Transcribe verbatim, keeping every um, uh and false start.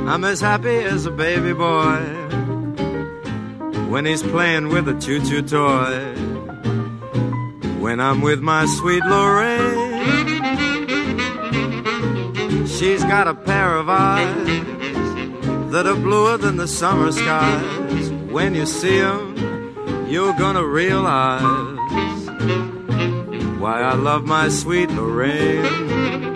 I'm as happy as a baby boy when he's playing with a choo-choo toy. When I'm with my sweet Lorraine, she's got a pair of eyes that are bluer than the summer skies. When you see them, you're gonna realize why I love my sweet Lorraine.